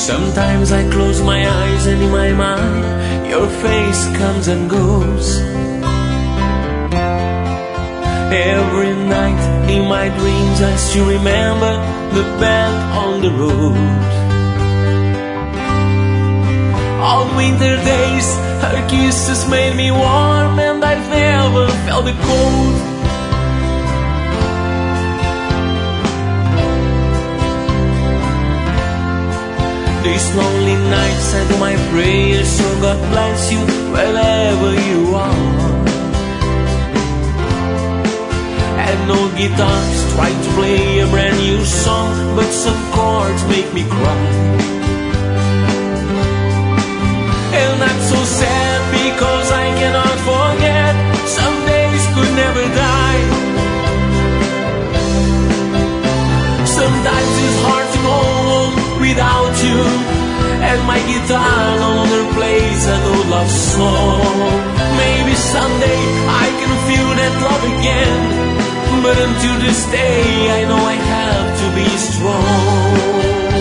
Sometimes I close my eyes and in my mind your face comes and goes. Every night in my dreams I still remember the bend on the road. On winter days her kisses made me warm, and I've never felt the cold. These lonely nights I do my prayers, so God bless you wherever you are. And no guitars try to play a brand new song, but some chords make me cry. And I'm so sad because I cannot forget, some days could never die. Sometimes it's hard to go on without you, and my guitar no longer plays an old love song. Maybe someday I can feel that love again, but until this day I know I have to be strong.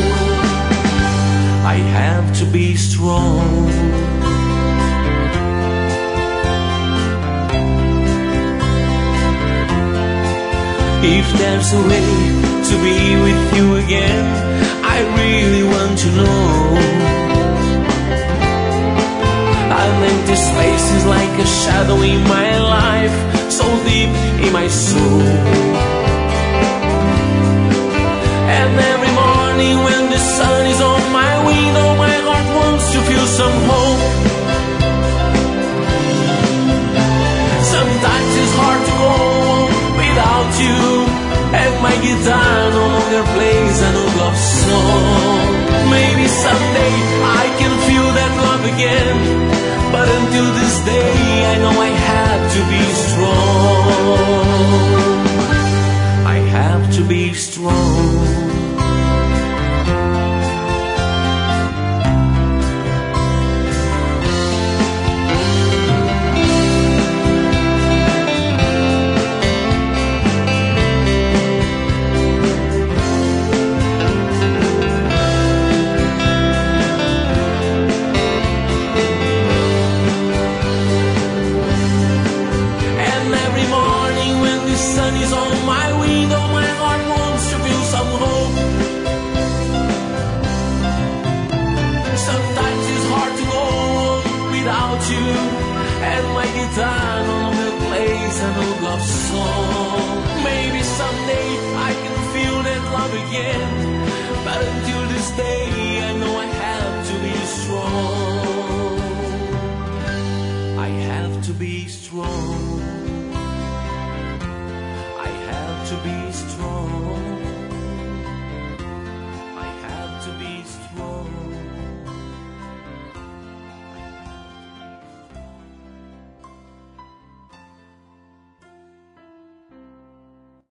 I have to be strong. If there's a way to be with you again, I really want to know. An empty space is like a shadow in my life, so deep in my soul. And every morning when the sun is on my window, my heart wants to feel some hope. Sometimes it's hard to go on without you, and my guitar no longer plays an old love song. Maybe someday I can feel that love again, but until this day I know I have to be strong. I have to be strong. And my guitar no longer plays an old love song. Maybe someday I can feel that love again, but until this day I know I have to be strong. I have to be strong. I have to be strong.